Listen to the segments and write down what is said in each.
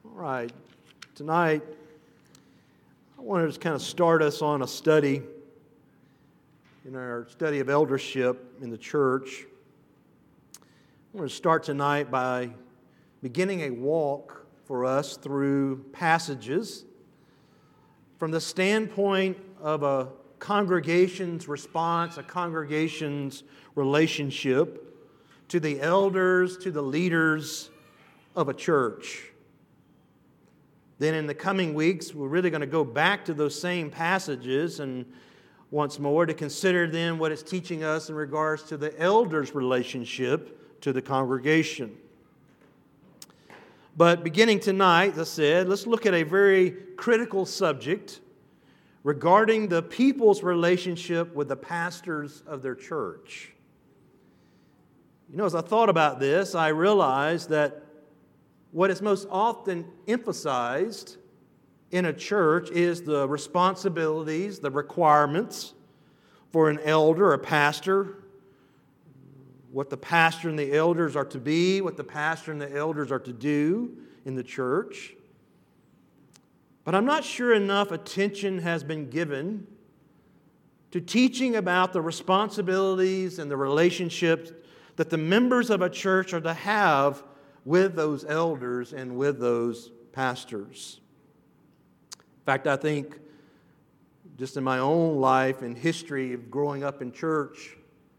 All right, tonight I want to just kind of start us on a study in our study of eldership in the church. I want to start tonight by beginning a walk for us through passages from the standpoint of a congregation's response, a congregation's relationship to the elders, to the leaders of a church. Then in the coming weeks, we're really going to go back to those same passages and once more to consider then what it's teaching us in regards to the elders' relationship to the congregation. But beginning tonight, as I said, let's look at a very critical subject regarding the people's relationship with the pastors of their church. You know, as I thought about this, I realized that what is most often emphasized in a church is the responsibilities, the requirements for an elder, a pastor, what the pastor and the elders are to be, what the pastor and the elders are to do in the church. But I'm not sure enough attention has been given to teaching about the responsibilities and the relationships that the members of a church are to have with those elders and with those pastors. In fact, I think just in my own life and history of growing up in church,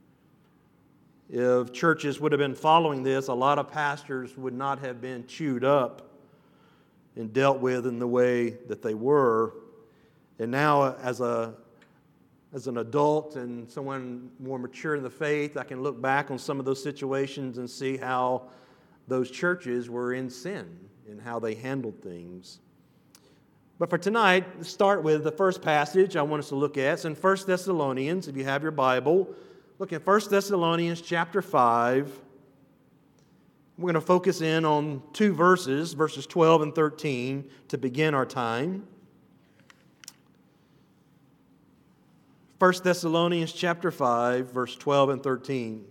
if churches would have been following this, a lot of pastors would not have been chewed up and dealt with in the way that they were. And now as an adult and someone more mature in the faith, I can look back on some of those situations and see how those churches were in sin and how they handled things. But for tonight, let's start with the first passage I want us to look at. It's in 1 Thessalonians, if you have your Bible. Look at 1 Thessalonians chapter 5. We're going to focus in on two verses, verses 12 and 13, to begin our time. 1 Thessalonians chapter 5, verse 12 and 13.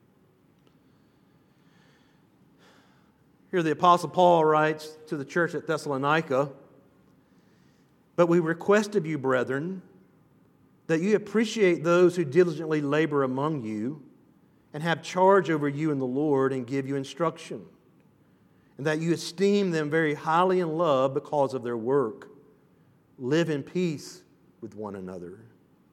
Here the Apostle Paul writes to the church at Thessalonica, "But we request of you, brethren, that you appreciate those who diligently labor among you and have charge over you in the Lord and give you instruction, and that you esteem them very highly in love because of their work. Live in peace with one another."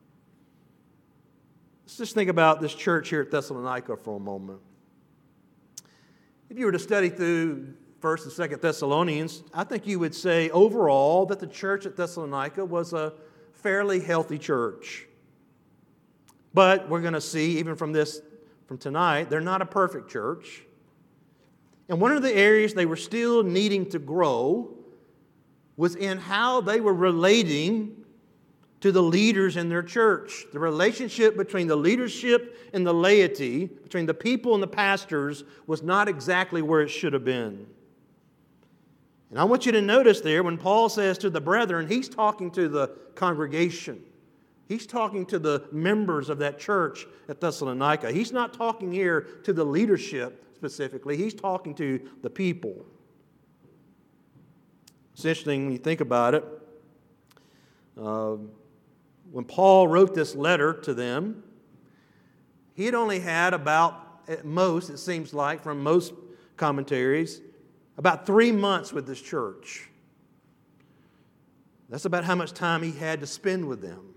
Let's just think about this church here at Thessalonica for a moment. If you were to study through 1st and 2nd Thessalonians, I think you would say overall that the church at Thessalonica was a fairly healthy church. But we're going to see, even from tonight, they're not a perfect church. And one of the areas they were still needing to grow was in how they were relating to the leaders in their church. The relationship between the leadership and the laity, between the people and the pastors, was not exactly where it should have been. And I want you to notice there, when Paul says to the brethren, he's talking to the congregation. He's talking to the members of that church at Thessalonica. He's not talking here to the leadership specifically. He's talking to the people. It's interesting when you think about it. When Paul wrote this letter to them, he had only had about, at most, it seems like, from most commentaries, about 3 months with this church. That's about how much time he had to spend with them.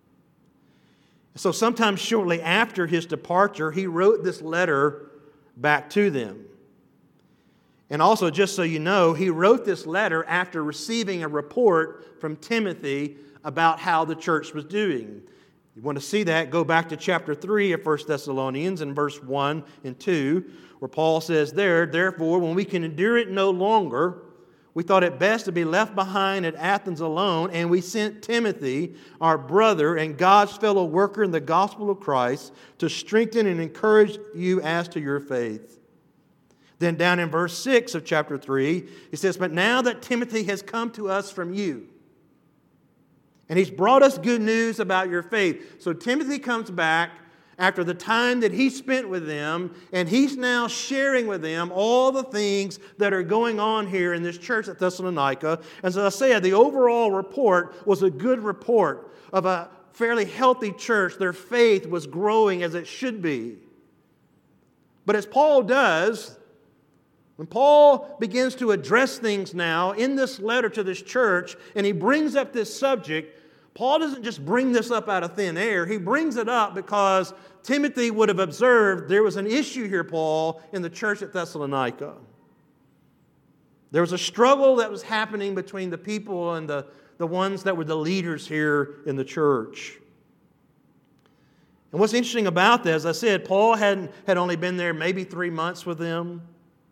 So sometime shortly after his departure, he wrote this letter back to them. And also, just so you know, he wrote this letter after receiving a report from Timothy about how the church was doing. You want to see that? Go back to chapter 3 of 1 Thessalonians and verse 1 and 2, where Paul says there, "Therefore, when we can endure it no longer, we thought it best to be left behind at Athens alone, and we sent Timothy, our brother and God's fellow worker in the gospel of Christ, to strengthen and encourage you as to your faith." Then down in verse 6 of chapter 3, he says, "But now that Timothy has come to us from you, and he's brought us good news about your faith." So Timothy comes back after the time that he spent with them, and he's now sharing with them all the things that are going on here in this church at Thessalonica. As I said, the overall report was a good report of a fairly healthy church. Their faith was growing as it should be. But as Paul does, when Paul begins to address things now in this letter to this church, and he brings up this subject, Paul doesn't just bring this up out of thin air. He brings it up because Timothy would have observed there was an issue here, Paul, in the church at Thessalonica. There was a struggle that was happening between the people and the ones that were the leaders here in the church. And what's interesting about this, as I said, Paul had only been there maybe 3 months with them.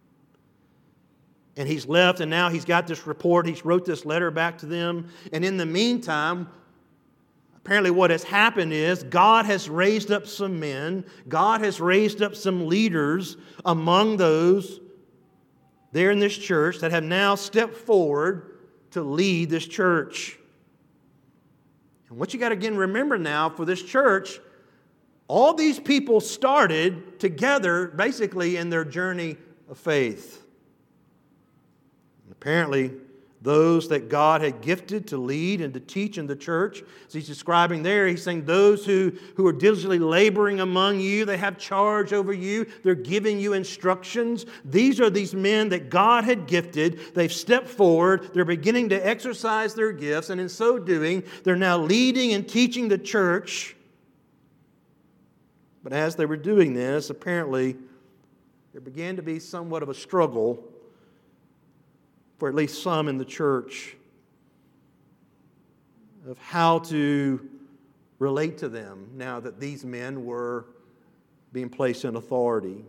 And he's left, and now he's got this report. He's wrote this letter back to them. And in the meantime, apparently what has happened is God has raised up some men. God has raised up some leaders among those there in this church that have now stepped forward to lead this church. And what you got to again remember now for this church, all these people started together basically in their journey of faith. And apparently, those that God had gifted to lead and to teach in the church, as he's describing there, he's saying those who are diligently laboring among you, they have charge over you, they're giving you instructions. These are these men that God had gifted. They've stepped forward, they're beginning to exercise their gifts, and in so doing, they're now leading and teaching the church. But as they were doing this, apparently, there began to be somewhat of a struggle for at least some in the church of how to relate to them now that these men were being placed in authority.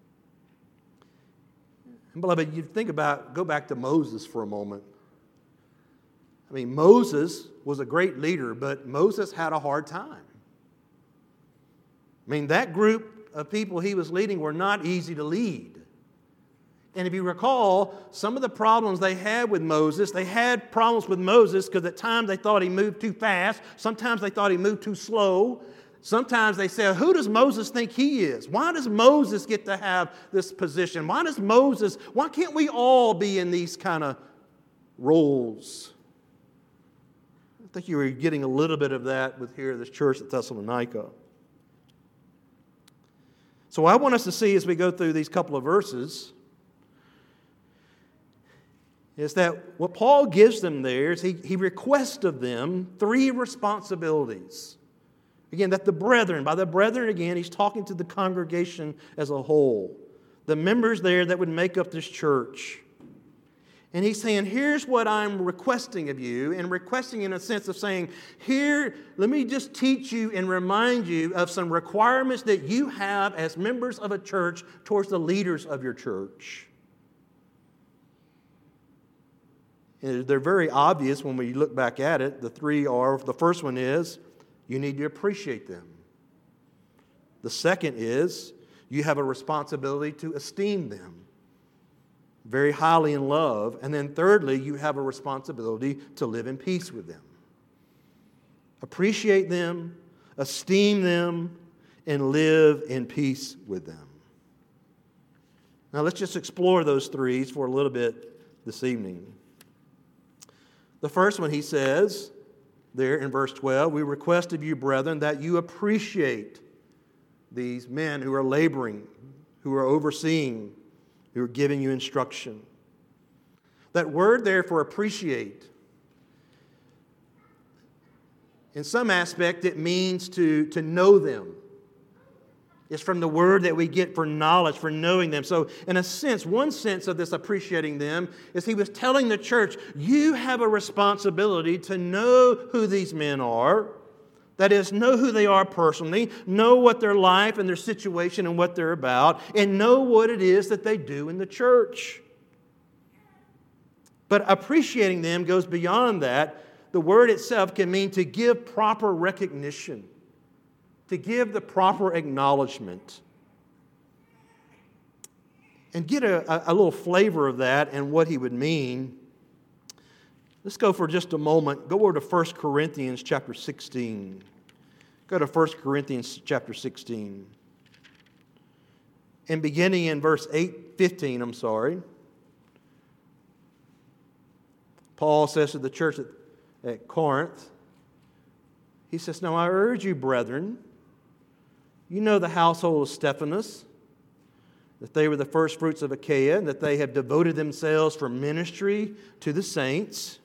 And beloved, you go back to Moses for a moment. I mean, Moses was a great leader, but Moses had a hard time. I mean, that group of people he was leading were not easy to lead. And if you recall, some of the problems they had with Moses, they had problems with Moses because at times they thought he moved too fast. Sometimes they thought he moved too slow. Sometimes they said, who does Moses think he is? Why does Moses get to have this position? Why can't we all be in these kind of roles? I think you were getting a little bit of that with here, this church at Thessalonica. So what I want us to see as we go through these couple of verses is that what Paul gives them there is he requests of them 3 responsibilities. Again, that by the brethren again, he's talking to the congregation as a whole. The members there that would make up this church. And he's saying, here's what I'm requesting of you, and requesting in a sense of saying, here, let me just teach you and remind you of some requirements that you have as members of a church towards the leaders of your church. And they're very obvious when we look back at it. The 3 are, the first one is, you need to appreciate them. The second is, you have a responsibility to esteem them very highly in love. And then thirdly, you have a responsibility to live in peace with them. Appreciate them, esteem them, and live in peace with them. Now let's just explore those 3 for a little bit this evening. The first one, he says, there in verse 12, we request of you, brethren, that you appreciate these men who are laboring, who are overseeing, who are giving you instruction. That word there for appreciate, in some aspect, it means to know them. It's from the word that we get for knowledge, for knowing them. So, in a sense, one sense of this appreciating them is he was telling the church, you have a responsibility to know who these men are. That is, know who they are personally, know what their life and their situation and what they're about, and know what it is that they do in the church. But appreciating them goes beyond that. The word itself can mean to give proper recognition, to give the proper acknowledgement. And get a little flavor of that and what he would mean. Let's go for just a moment. Go over to 1 Corinthians chapter 16. Go to 1 Corinthians chapter 16. And beginning in verse 15, Paul says to the church at Corinth, he says, "Now I urge you, brethren, you know the household of Stephanas, that they were the first fruits of Achaia, and that they have devoted themselves for ministry to the saints."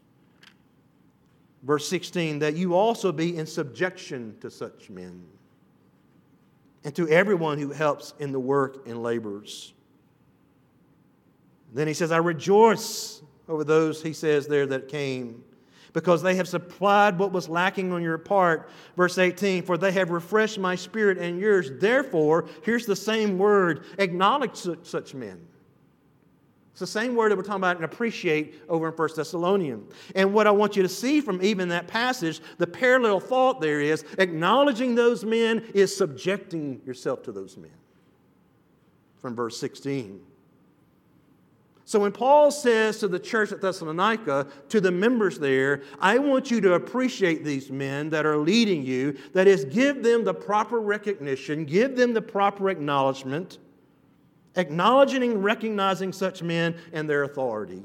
Verse 16, "that you also be in subjection to such men, and to everyone who helps in the work and labors." Then he says, "I rejoice over those," he says there, "that came, because they have supplied what was lacking on your part." Verse 18, "For they have refreshed my spirit and yours. Therefore," here's the same word, "acknowledge such men." It's the same word that we're talking about and appreciate over in 1 Thessalonians. And what I want you to see from even that passage, the parallel thought there is acknowledging those men is subjecting yourself to those men. From verse 16. So when Paul says to the church at Thessalonica, to the members there, "I want you to appreciate these men that are leading you," that is, give them the proper recognition, give them the proper acknowledgement, acknowledging and recognizing such men and their authority.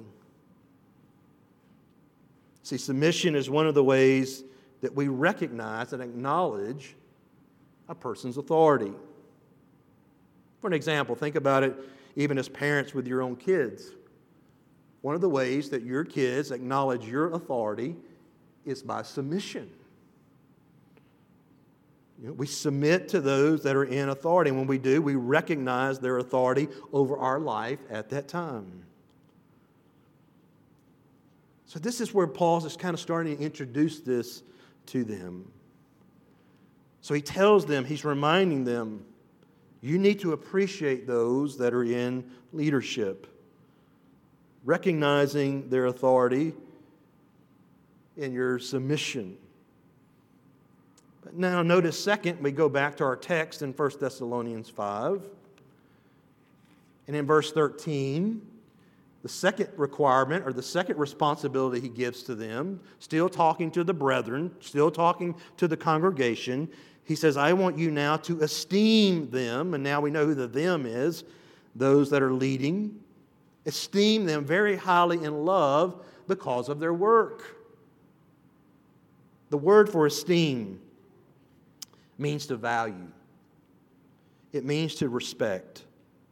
See, submission is one of the ways that we recognize and acknowledge a person's authority. For an example, think about it even as parents with your own kids. One of the ways that your kids acknowledge your authority is by submission. We submit to those that are in authority. And when we do, we recognize their authority over our life at that time. So this is where Paul's just kind of starting to introduce this to them. So he tells them, he's reminding them, you need to appreciate those that are in leadership, recognizing their authority in your submission. But now notice second, we go back to our text in 1 Thessalonians 5. And in verse 13, the second requirement or the second responsibility he gives to them, still talking to the brethren, still talking to the congregation, he says, "I want you now to esteem them," and now we know who the them is, those that are leading. Esteem them very highly in love because of their work. The word for esteem means to value. It means to respect.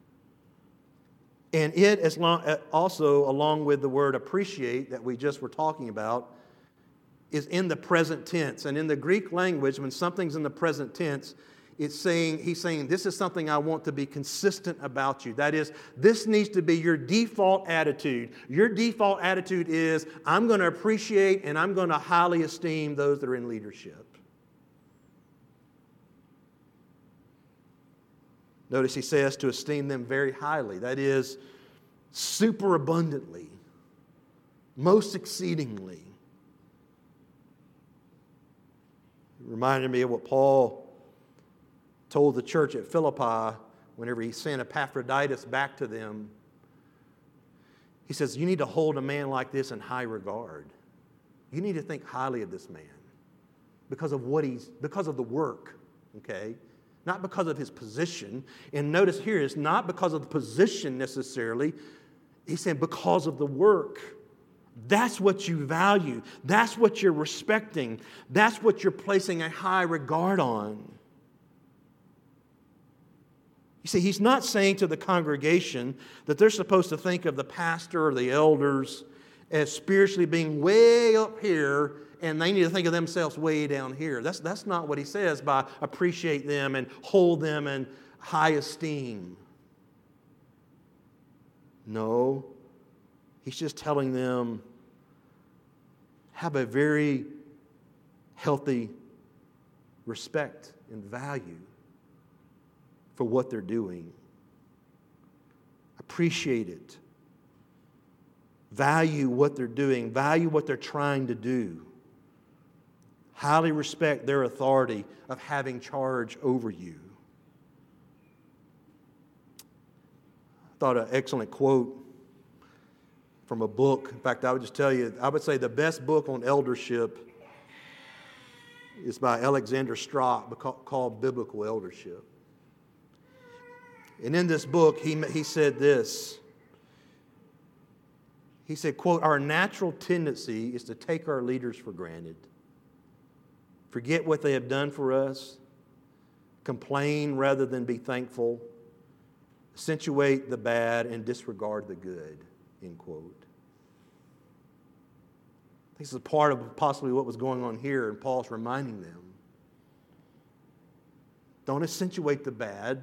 And it, also along with the word appreciate that we just were talking about, is in the present tense. And in the Greek language, when something's in the present tense, he's saying, this is something I want to be consistent about you. That is, this needs to be your default attitude. Your default attitude is, I'm going to appreciate and I'm going to highly esteem those that are in leadership. Notice he says to esteem them very highly. That is, super abundantly, most exceedingly. It reminded me of what Paul told the church at Philippi whenever he sent Epaphroditus back to them. He says, you need to hold a man like this in high regard. You need to think highly of this man because of the work, okay? Not because of his position. And notice here, it's not because of the position necessarily. He's saying because of the work. That's what you value. That's what you're respecting. That's what you're placing a high regard on. You see, he's not saying to the congregation that they're supposed to think of the pastor or the elders as spiritually being way up here and they need to think of themselves way down here. That's not what he says by appreciate them and hold them in high esteem. No, he's just telling them have a very healthy respect and value for what they're doing. Appreciate it. Value what they're doing. Value what they're trying to do. Highly respect their authority of having charge over you. I thought an excellent quote from a book. In fact, I would just tell you, I would say the best book on eldership is by Alexander Strock, called Biblical Eldership. And in this book, he said this. He said, quote, "Our natural tendency is to take our leaders for granted, forget what they have done for us, complain rather than be thankful, accentuate the bad and disregard the good," end quote. This is a part of possibly what was going on here, and Paul's reminding them. Don't accentuate the bad.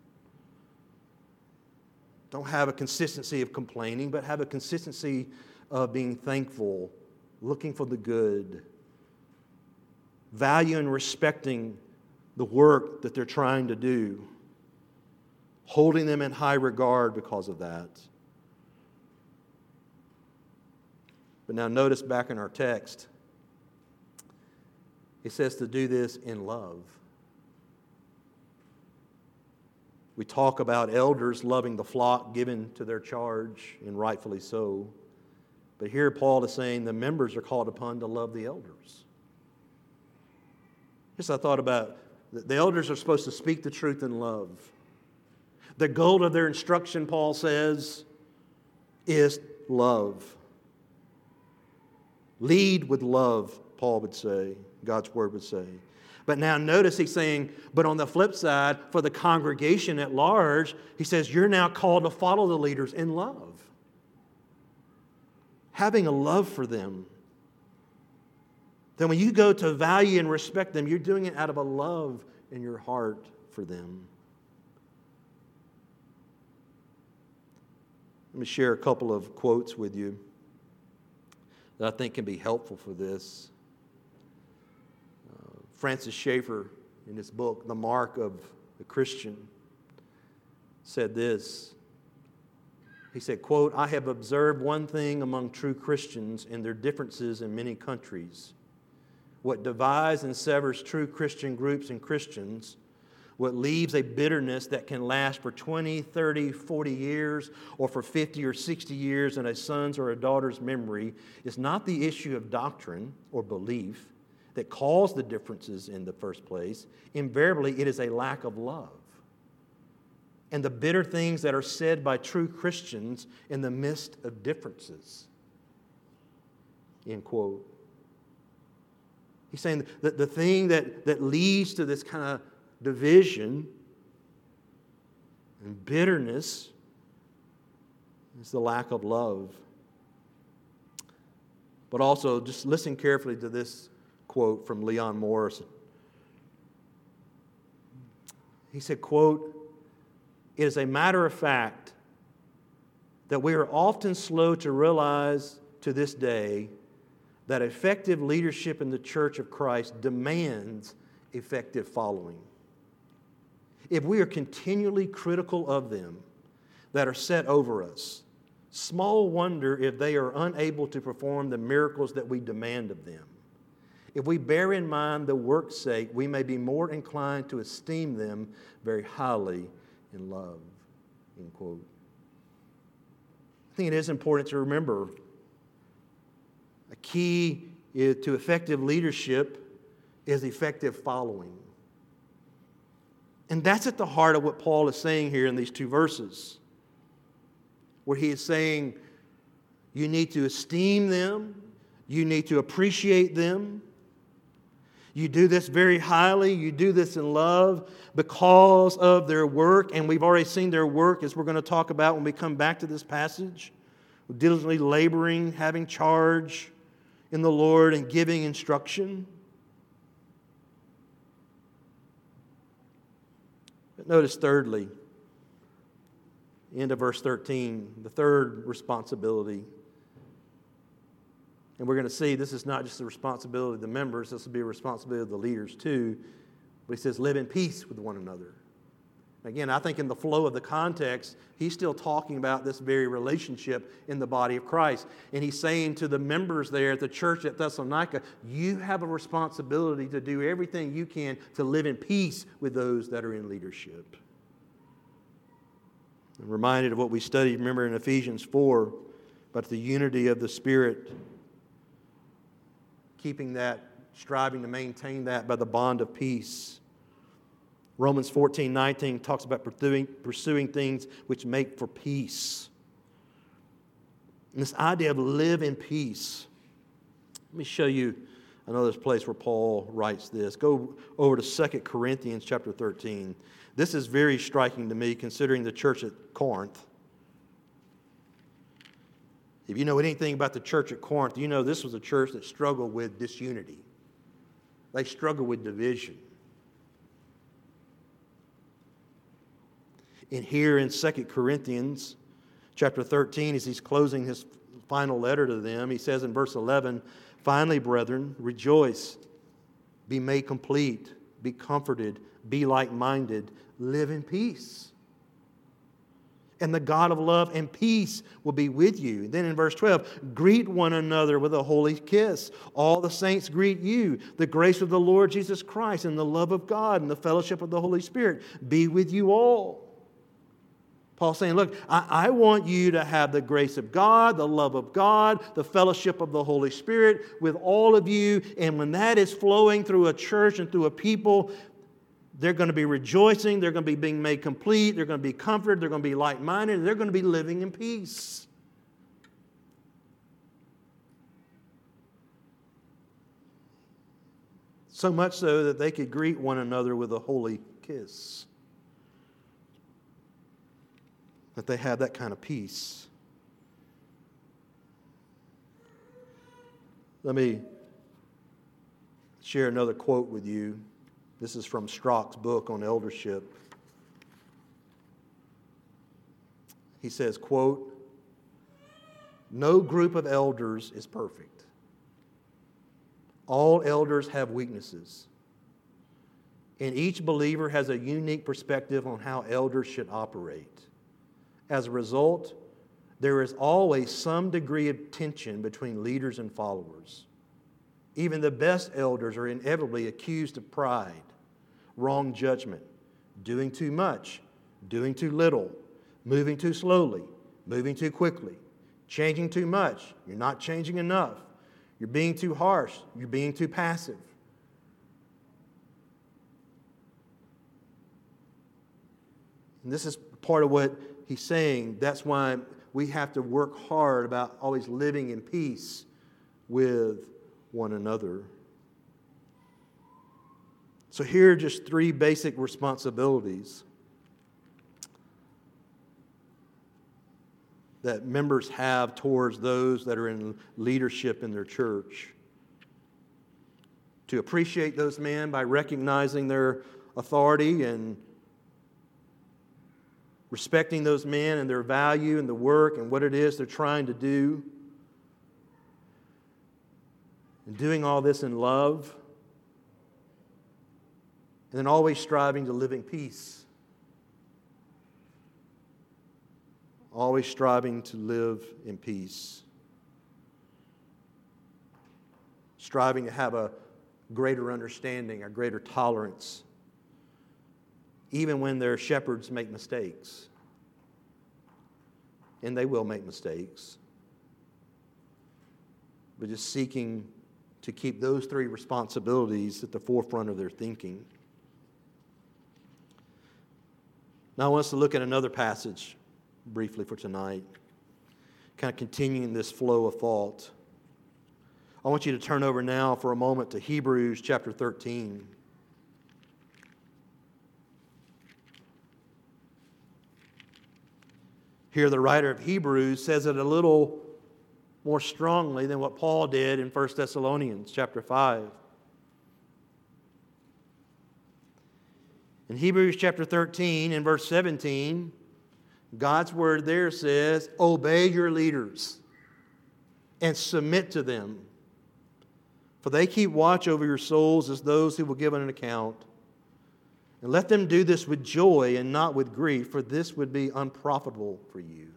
Don't have a consistency of complaining, but have a consistency of being thankful, looking for the good, value and respecting the work that they're trying to do, holding them in high regard because of that. But now notice back in our text, it says to do this in love. We talk about elders loving the flock given to their charge, and rightfully so. But here Paul is saying the members are called upon to love the elders. Just I thought about the elders are supposed to speak the truth in love. The goal of their instruction, Paul says, is love. Lead with love, Paul would say, God's word would say. But now notice he's saying, but on the flip side, for the congregation at large, he says, you're now called to follow the leaders in love. Having a love for them. Then when you go to value and respect them, you're doing it out of a love in your heart for them. Let me share a couple of quotes with you that I think can be helpful for this. Francis Schaeffer, in his book, The Mark of the Christian, said this. He said, quote, "I have observed one thing among true Christians and their differences in many countries. What divides and severs true Christian groups and Christians, what leaves a bitterness that can last for 20, 30, 40 years, or for 50 or 60 years in a son's or a daughter's memory, is not the issue of doctrine or belief that caused the differences in the first place. Invariably, it is a lack of love. And the bitter things that are said by true Christians in the midst of differences." End quote. He's saying that the thing that leads to this kind of division and bitterness is the lack of love. But also, just listen carefully to this quote from Leon Morris. He said, quote, "It is a matter of fact that we are often slow to realize to this day that effective leadership in the Church of Christ demands effective following. If we are continually critical of them that are set over us, small wonder if they are unable to perform the miracles that we demand of them. If we bear in mind the work's sake, we may be more inclined to esteem them very highly in love." End quote. I think it is important to remember a key to effective leadership is effective following. And that's at the heart of what Paul is saying here in these two verses, where he is saying you need to esteem them, you need to appreciate them. You do this very highly, you do this in love because of their work, and we've already seen their work, as we're going to talk about when we come back to this passage, diligently laboring, having charge in the Lord, and giving instruction. But notice thirdly, end of verse 13, the third responsibility. And we're going to see this is not just the responsibility of the members, this will be a responsibility of the leaders too. But he says, live in peace with one another. Again, I think in the flow of the context, he's still talking about this very relationship in the body of Christ. And he's saying to the members there at the church at Thessalonica, you have a responsibility to do everything you can to live in peace with those that are in leadership. I'm reminded of what we studied, remember, in Ephesians 4, about the unity of the Spirit, keeping that striving to maintain that by the bond of peace. Romans 14:19 talks about pursuing things which make for peace. And this idea of live in peace. Let me show you another place where Paul writes this. Go over to 2 Corinthians chapter 13. This is very striking to me considering the church at Corinth. If you know anything about the church at Corinth, you know this was a church that struggled with disunity. They struggled with division. And here in 2 Corinthians chapter 13, as he's closing his final letter to them, he says in verse 11, "Finally, brethren, rejoice, be made complete, be comforted, be like-minded, live in peace. And the God of love and peace will be with you." And then in verse 12, "Greet one another with a holy kiss. All the saints greet you. The grace of the Lord Jesus Christ and the love of God and the fellowship of the Holy Spirit be with you all." Paul's saying, look, I want you to have the grace of God, the love of God, the fellowship of the Holy Spirit with all of you. And when that is flowing through a church and through a people, they're going to be rejoicing, they're going to be being made complete, they're going to be comforted, they're going to be like-minded, and they're going to be living in peace. So much so that they could greet one another with a holy kiss. That they had that kind of peace. Let me share another quote with you. This is from Strock's book on eldership. He says, quote, "No group of elders is perfect. All elders have weaknesses. And each believer has a unique perspective on how elders should operate. As a result, there is always some degree of tension between leaders and followers. Even the best elders are inevitably accused of pride, wrong judgment, doing too much, doing too little, moving too slowly, moving too quickly, changing too much, you're not changing enough, you're being too harsh, you're being too passive. And this is part of what he's saying. That's why we have to work hard about always living in peace with one another. So here are just three basic responsibilities that members have towards those that are in leadership in their church. To appreciate those men by recognizing their authority and respecting those men and their value and the work and what it is they're trying to do. And doing all this in love. And then always striving to live in peace. Always striving to live in peace. Striving to have a greater understanding, a greater tolerance, even when their shepherds make mistakes. And they will make mistakes. But just seeking to keep those three responsibilities at the forefront of their thinking. Now I want us to look at another passage briefly for tonight, kind of continuing this flow of thought. I want you to turn over now for a moment to Hebrews chapter 13. Here the writer of Hebrews says it a little more strongly than what Paul did in 1 Thessalonians chapter 5. In Hebrews chapter 13 and verse 17, God's word there says, "Obey your leaders and submit to them, for they keep watch over your souls as those who will give an account. And let them do this with joy and not with grief, for this would be unprofitable for you."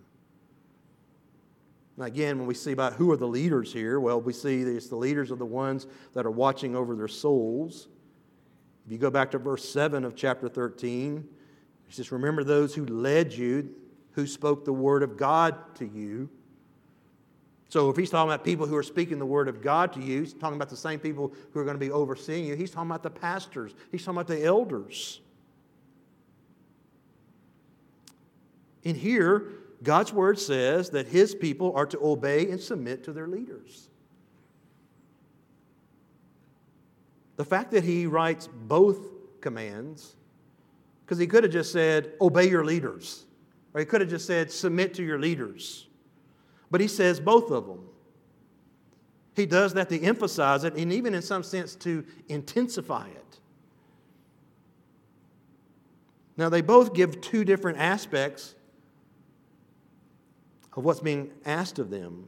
Now again, when we see about who are the leaders here, well, we see it's the leaders are the ones that are watching over their souls. If you go back to verse 7 of chapter 13, it says, "Remember those who led you, who spoke the word of God to you." So if he's talking about people who are speaking the word of God to you, he's talking about the same people who are going to be overseeing you. He's talking about the pastors. He's talking about the elders. In here, God's word says that his people are to obey and submit to their leaders. The fact that he writes both commands, because he could have just said, obey your leaders. Or he could have just said, submit to your leaders. But he says both of them. He does that to emphasize it and even in some sense to intensify it. Now they both give two different aspects of what's being asked of them.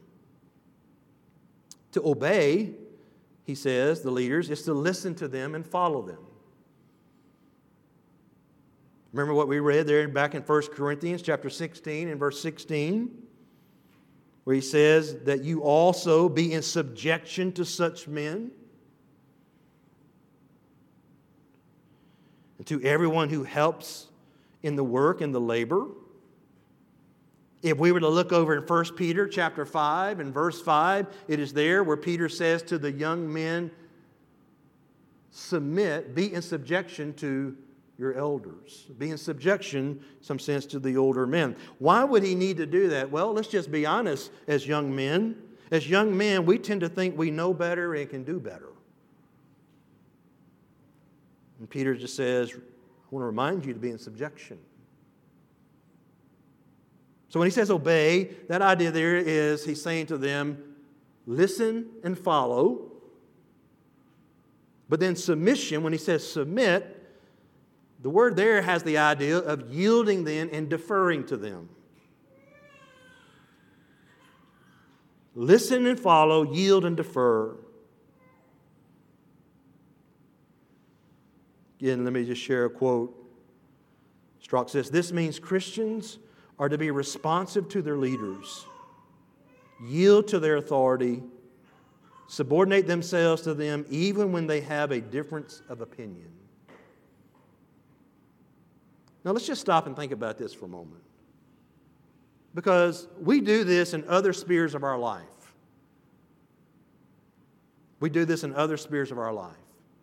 To obey, he says, the leaders, is to listen to them and follow them. Remember what we read there back in 1 Corinthians chapter 16 and verse 16? Where he says that you also be in subjection to such men, and to everyone who helps in the work and the labor. If we were to look over in 1 Peter chapter 5 and verse 5, it is there where Peter says to the young men, submit, be in subjection to your elders. Be in subjection, in some sense, to the older men. Why would he need to do that? Well, let's just be honest as young men. As young men, we tend to think we know better and can do better. And Peter just says, I want to remind you to be in subjection. So when he says obey, that idea there is he's saying to them, listen and follow. But then submission, when he says submit, the word there has the idea of yielding then and deferring to them. Listen and follow, yield and defer. Again, let me just share a quote. Strauch says, this means Christians are to be responsive to their leaders, yield to their authority, subordinate themselves to them even when they have a difference of opinion. Now let's just stop and think about this for a moment. Because we do this in other spheres of our life. We do this in other spheres of our life.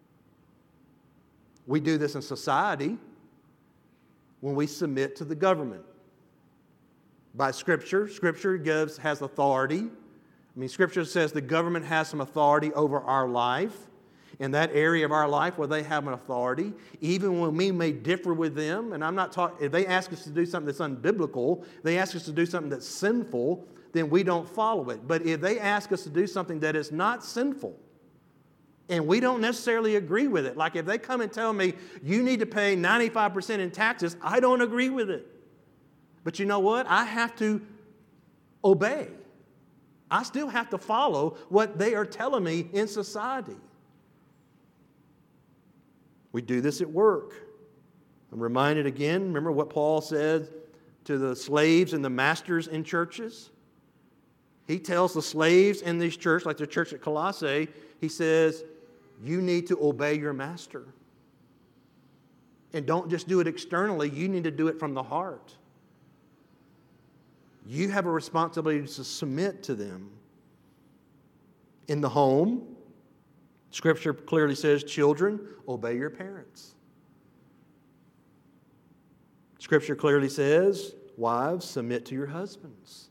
We do this in society when we submit to the government. By Scripture, Scripture has authority. Scripture says the government has some authority over our life. In that area of our life where they have an authority, even when we may differ with them, and I'm not talking, if they ask us to do something that's unbiblical, they ask us to do something that's sinful, then we don't follow it. But if they ask us to do something that is not sinful, and we don't necessarily agree with it, like if they come and tell me, you need to pay 95% in taxes, I don't agree with it. But you know what? I have to obey. I still have to follow what they are telling me in society. We do this at work. I'm reminded again, remember what Paul said to the slaves and the masters in churches? He tells the slaves in this church, like the church at Colossae, he says, you need to obey your master. And don't just do it externally, you need to do it from the heart. You have a responsibility to submit to them. In the home, Scripture clearly says, children, obey your parents. Scripture clearly says, wives, submit to your husbands.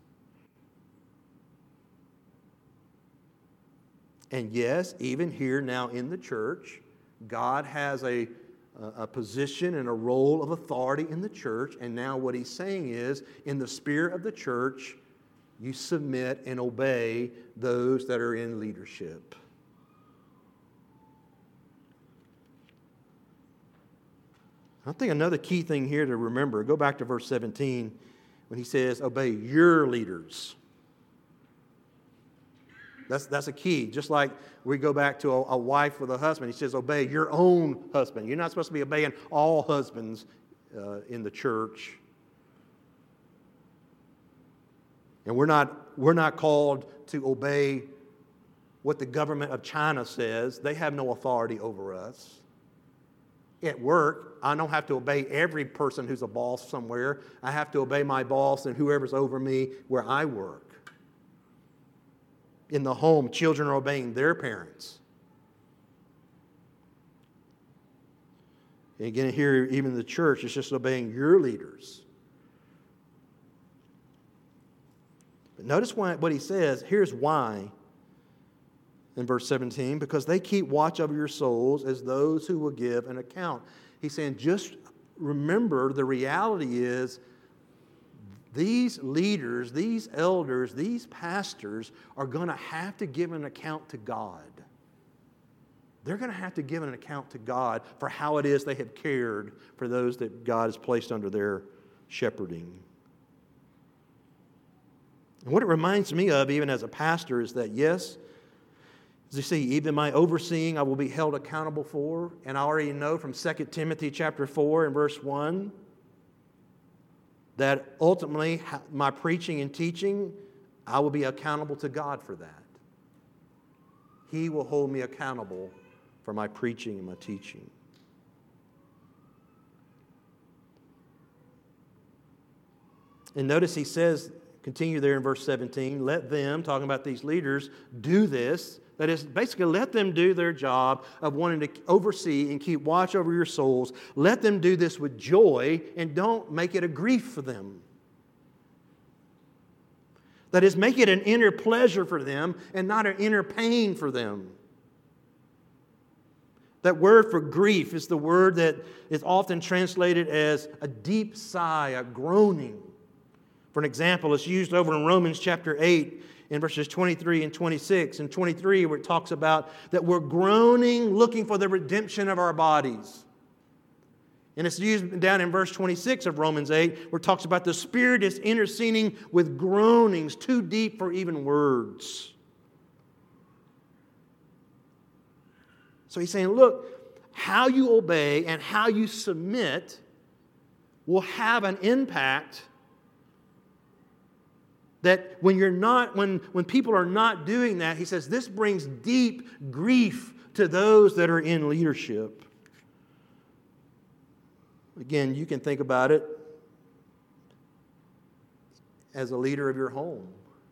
And yes, even here now in the church, God has a position and a role of authority in the church. And now what he's saying is, in the spirit of the church, you submit and obey those that are in leadership. I think another key thing here to remember, go back to verse 17 when he says, obey your leaders. That's a key. Just like we go back to a wife with a husband. He says, obey your own husband. You're not supposed to be obeying all husbands in the church. And we're not called to obey what the government of China says. They have no authority over us. At work, I don't have to obey every person who's a boss somewhere. I have to obey my boss and whoever's over me where I work. In the home, children are obeying their parents. And again, here, even the church is just obeying your leaders. But notice what he says. Here's why. In verse 17, because they keep watch over your souls as those who will give an account. He's saying, just remember the reality is these leaders, these elders, these pastors are going to have to give an account to God. They're going to have to give an account to God for how it is they have cared for those that God has placed under their shepherding. And what it reminds me of, even as a pastor, is that yes, as you see, even my overseeing I will be held accountable for. And I already know from 2 Timothy chapter 4 and verse 1 that ultimately my preaching and teaching, I will be accountable to God for that. He will hold me accountable for my preaching and my teaching. And notice he says, continue there in verse 17, let them, talking about these leaders, do this. That is, basically, let them do their job of wanting to oversee and keep watch over your souls. Let them do this with joy and don't make it a grief for them. That is, make it an inner pleasure for them and not an inner pain for them. That word for grief is the word that is often translated as a deep sigh, a groaning. For an example, it's used over in Romans chapter 8 in verses 23 and 26. In 23, where it talks about that we're groaning, looking for the redemption of our bodies. And it's used down in verse 26 of Romans 8, where it talks about the Spirit is interceding with groanings too deep for even words. So he's saying, look, how you obey and how you submit will have an impact that when people are not doing that, he says, this brings deep grief to those that are in leadership. Again, you can think about it as a leader of your home.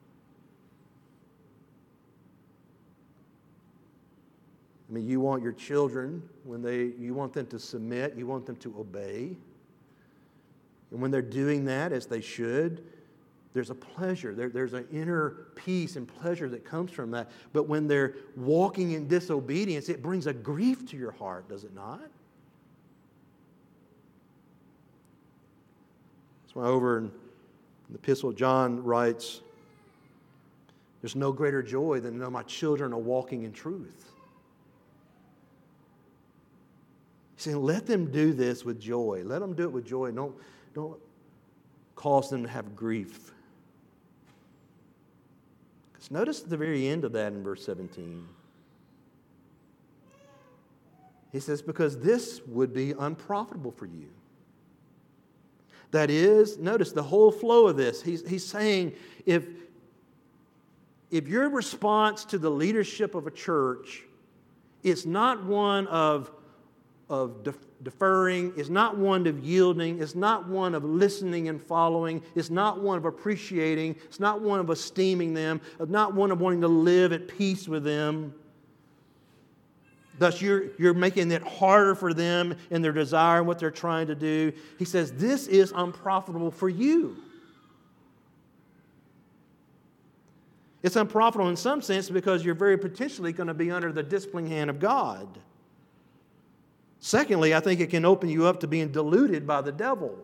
I mean, you want your children, you want them to submit, you want them to obey. And when they're doing that, as they should, there's a pleasure. There's an inner peace and pleasure that comes from that. But when they're walking in disobedience, it brings a grief to your heart, does it not? That's why over in the Epistle, John writes, there's no greater joy than to know my children are walking in truth. He's saying, let them do this with joy. Let them do it with joy. Don't cause them to have grief. Because notice the very end of that in verse 17. He says, because this would be unprofitable for you. That is, notice the whole flow of this. He's saying, if your response to the leadership of a church is not one of deferring, is not one of yielding, is not one of listening and following, is not one of appreciating, it's not one of esteeming them, not one of wanting to live at peace with them. Thus, you're making it harder for them in their desire and what they're trying to do. He says, this is unprofitable for you. It's unprofitable in some sense because you're very potentially going to be under the disciplining hand of God. Secondly, I think it can open you up to being deluded by the devil.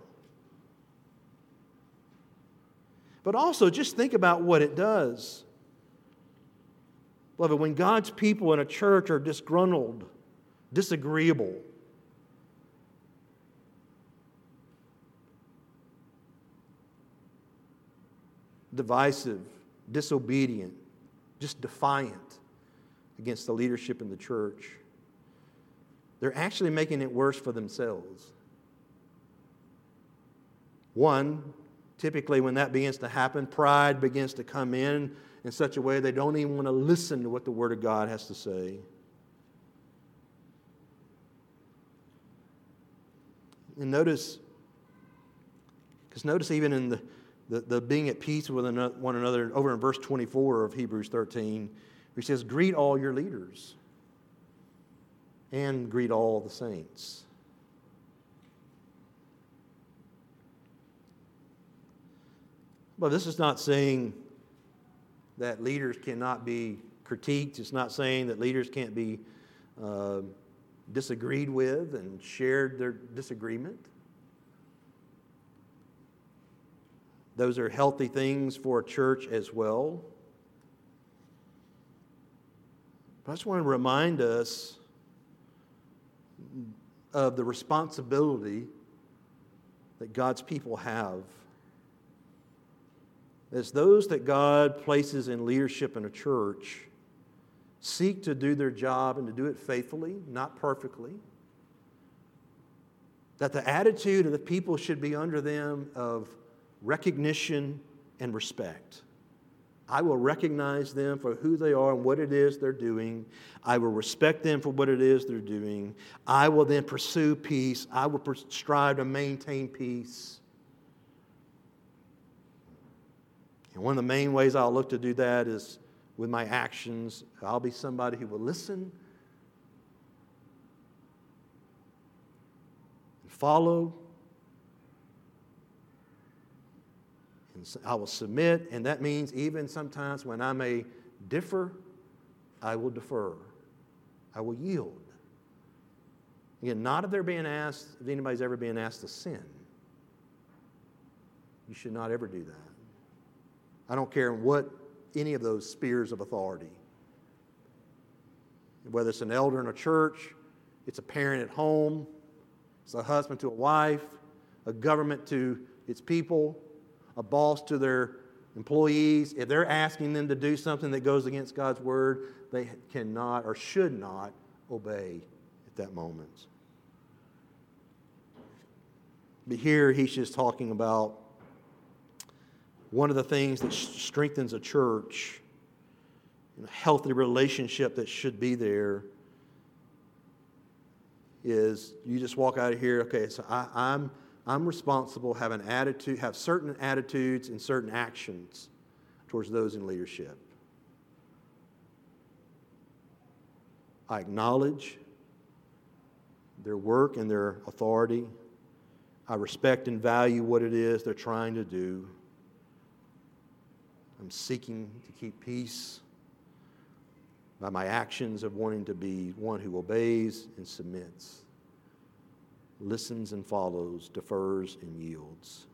But also, just think about what it does. Beloved, when God's people in a church are disgruntled, disagreeable, divisive, disobedient, just defiant against the leadership in the church, they're actually making it worse for themselves. One, typically when that begins to happen, pride begins to come in such a way they don't even want to listen to what the Word of God has to say. And notice even in the being at peace with one another, over in verse 24 of Hebrews 13, he says, greet all your leaders and greet all the saints. But this is not saying that leaders cannot be critiqued. It's not saying that leaders can't be disagreed with and shared their disagreement. Those are healthy things for a church as well. But I just want to remind us of the responsibility that God's people have as those that God places in leadership in a church seek to do their job and to do it faithfully, not perfectly. That the attitude of the people should be under them of recognition and respect. I will recognize them for who they are and what it is they're doing. I will respect them for what it is they're doing. I will then pursue peace. I will strive to maintain peace. And one of the main ways I'll look to do that is with my actions. I'll be somebody who will listen and follow. And I will submit, and that means even sometimes when I may differ, I will defer. I will yield. Again, not if they're being asked, if anybody's ever being asked to sin. You should not ever do that. I don't care what any of those spheres of authority. Whether it's an elder in a church, it's a parent at home, it's a husband to a wife, a government to its people, a boss to their employees. If they're asking them to do something that goes against God's word, they cannot or should not obey at that moment. But here he's just talking about one of the things that strengthens a church, a healthy relationship that should be there, is you just walk out of here, okay, so I'm responsible, have certain attitudes and certain actions towards those in leadership. I acknowledge their work and their authority. I respect and value what it is they're trying to do. I'm seeking to keep peace by my actions of wanting to be one who obeys and submits, listens and follows, defers and yields.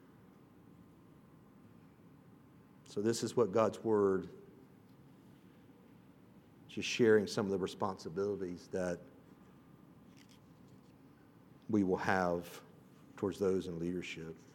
So this is what God's word, just sharing some of the responsibilities that we will have towards those in leadership.